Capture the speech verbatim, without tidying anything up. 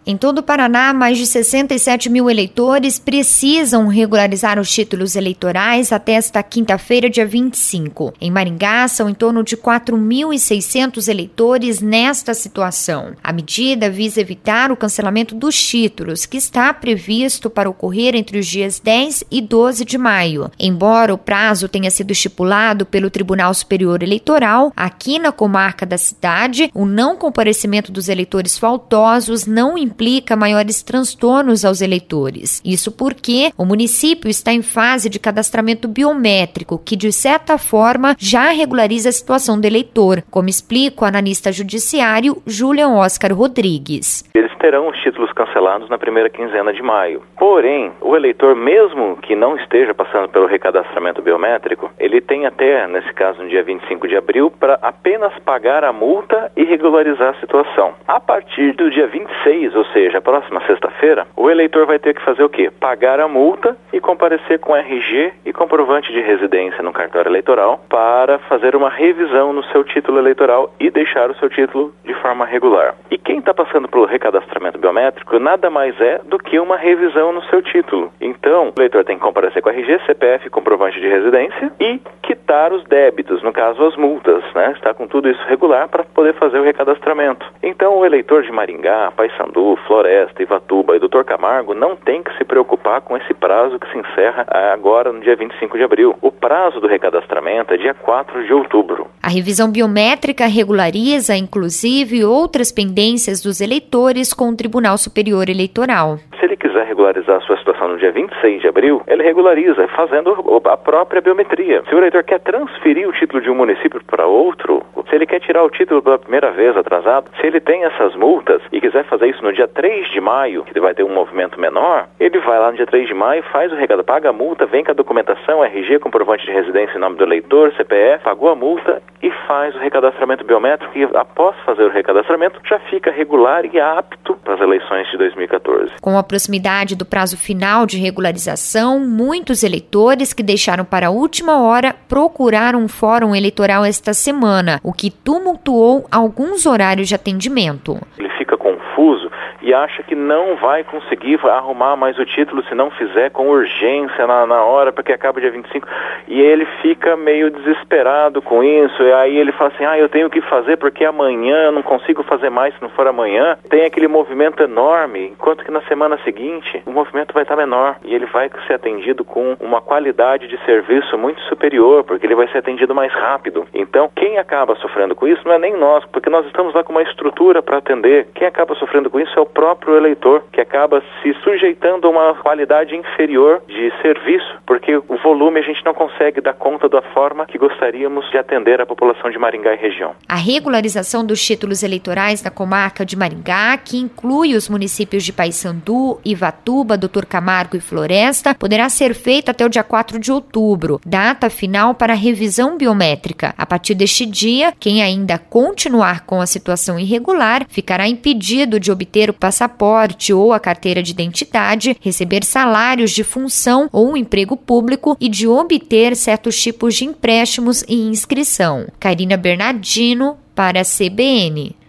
Em todo o Paraná, mais de sessenta e sete mil eleitores precisam regularizar os títulos eleitorais até esta quinta-feira, dia vinte e cinco. Em Maringá, são em torno de quatro mil e seiscentos eleitores nesta situação. A medida visa evitar o cancelamento dos títulos, que está previsto para ocorrer entre os dias dez e doze de maio. Embora o prazo tenha sido estipulado pelo Tribunal Superior Eleitoral, aqui na comarca da cidade, o não comparecimento dos eleitores faltosos não implica implica maiores transtornos aos eleitores. Isso porque o município está em fase de cadastramento biométrico, que de certa forma já regulariza a situação do eleitor, como explica o analista judiciário Julian Oscar Rodrigues. Eles terão os títulos cancelados na primeira quinzena de maio. Porém, o eleitor, mesmo que não esteja passando pelo recadastramento biométrico, ele tem até, nesse caso, no dia vinte e cinco de abril, para apenas pagar a multa e regularizar a situação. A partir do dia vinte e seis, ou seja, a próxima sexta-feira, o eleitor vai ter que fazer o quê? Pagar a multa e comparecer com R G e comprovante de residência no cartório eleitoral para fazer uma revisão no seu título eleitoral e deixar o seu título de forma regular. E quem está passando pelo recadastramento biométrico nada mais é do que uma revisão no seu título. Então, o eleitor tem que comparecer com R G, C P F, comprovante de residência e quitar os débitos, no caso as multas, né? Está com tudo isso regular para poder fazer o recadastramento. Então, o eleitor de Maringá, Paissandu, Floresta, Ivatuba e doutor Camargo não tem que se preocupar com esse prazo que se encerra agora no dia vinte e cinco de abril. O prazo do recadastramento é dia quatro de outubro. A revisão biométrica regulariza, inclusive, outras pendências dos eleitores com o Tribunal Superior Eleitoral. Se ele quiser regularizar a sua situação no dia vinte e seis de abril, ele regulariza fazendo a própria biometria. Se o eleitor quer transferir o título de um município para outro, se ele quer tirar o título pela primeira vez atrasado, se ele tem essas multas e quiser fazer isso no dia três de maio, que vai ter um movimento menor, ele vai lá no dia três de maio, faz o recado, paga a multa, vem com a documentação, R G, comprovante de residência em nome do eleitor, C P F, pagou a multa e faz o recadastramento biométrico e após fazer o recadastramento já fica regular e apto para as eleições de dois mil e quatorze. Com a proximidade do prazo final de regularização, muitos eleitores que deixaram para a última hora procuraram um fórum eleitoral esta semana, o que tumultuou alguns horários de atendimento. Ele fica confuso e acha que não vai conseguir arrumar mais o título se não fizer com urgência na, na hora, porque acaba dia vinte e cinco, e ele fica meio desesperado com isso, e aí ele fala assim, ah, eu tenho que fazer porque amanhã eu não consigo fazer mais se não for amanhã. Tem aquele movimento enorme, enquanto que na semana seguinte o movimento vai estar menor, e ele vai ser atendido com uma qualidade de serviço muito superior, porque ele vai ser atendido mais rápido. Então, quem acaba sofrendo com isso não é nem nós, porque nós estamos lá com uma estrutura para atender. Quem acaba sofrendo com isso é o próprio eleitor, que acaba se sujeitando a uma qualidade inferior de serviço, porque o volume a gente não consegue dar conta da forma que gostaríamos de atender a população de Maringá e região. A regularização dos títulos eleitorais na comarca de Maringá, que inclui os municípios de Paissandu, Ivatuba, doutor Camargo e Floresta, poderá ser feita até o dia quatro de outubro, data final para a revisão biométrica. A partir deste dia, quem ainda continuar com a situação irregular ficará impedido de obter o passaporte ou a carteira de identidade, receber salários de função ou emprego público e de obter certos tipos de empréstimos e inscrição. Karina Bernardino, para a C B N.